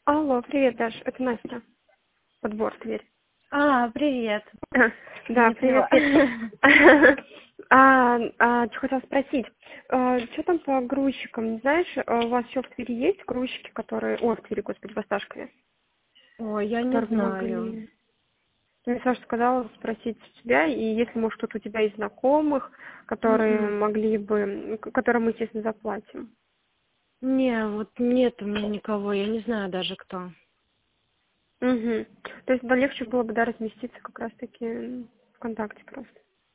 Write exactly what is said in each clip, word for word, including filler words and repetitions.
Алло, привет, Даш, это Настя. Подбор, Тверь. А, привет. Да, Не привет, поняла. Тверь. А, а, что хотела спросить, что там по грузчикам, не знаешь, а у вас еще в Твери есть грузчики, которые, о, в Твери, господи, в Осташкове, Ой, я не которые бы знаю. могли... Ну, Саша сказала спросить тебя, и если, может, кто-то у тебя из знакомых, которые М-м. могли бы, к- которым мы, естественно, заплатим. Не, вот нет у меня никого, я не знаю даже кто. Угу. То есть да, легче было бы, да, разместиться как раз-таки ВКонтакте просто.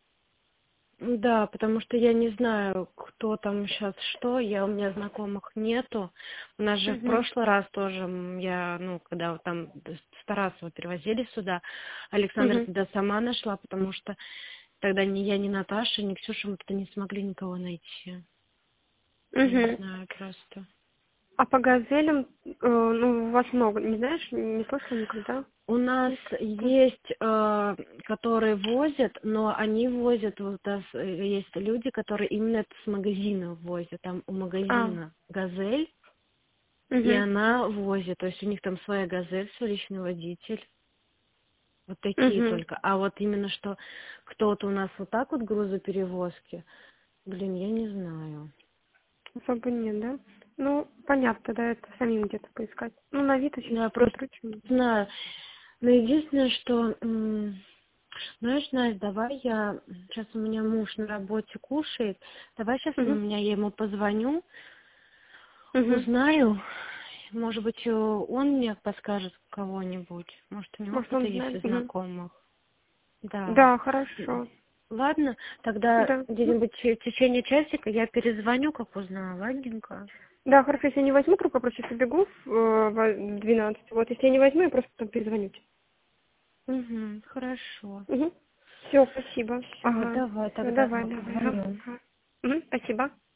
Да, потому что я не знаю, кто там сейчас что, я у меня знакомых нету. У нас же в Угу. прошлый раз тоже м, я, ну, когда вот там с Тарасова перевозили сюда, Александра Угу. тогда сама нашла, потому что тогда ни я, ни Наташа, ни Ксюша мы тогда не смогли никого найти. Я не Угу. знаю просто. А по газелям, э, ну, у вас много, не знаешь, не слышала никогда? У нас Есть какие-то? есть, э, которые возят, но они возят, вот у нас э, есть люди, которые именно это с магазина возят. Там у А, магазина «Газель», и угу. она возит, то есть у них там своя «Газель», свой личный водитель. Вот такие Угу. только. А вот именно что кто-то у нас вот так вот грузоперевозки, блин, я не знаю. Особо нет, да? Ну, понятно, тогда это самим где-то поискать. Ну, на Авито сейчас Я просто посмотрю, что... знаю. Но единственное, что, м, знаешь, Настя, давай я, сейчас у меня муж на работе кушает, давай сейчас у Угу. меня я ему позвоню, Угу. узнаю, может быть, э, он мне подскажет кого-нибудь, может, у него Может, кто-то он есть знает? из Угу. знакомых. Да. Да, хорошо. Ладно, тогда Да. Ну, где-нибудь в течение часика я перезвоню, как узнаю, ладненько. да, хорошо, если я не возьму трубку, я просто побегу в, э, в двенадцать. Вот, если я не возьму, я просто потом перезвоню тебе. Угу, хорошо. Угу. Все, спасибо. Все, Ага. давай Все, тогда давай, давай. Ага. позвоню. Ага. Мгм, спасибо.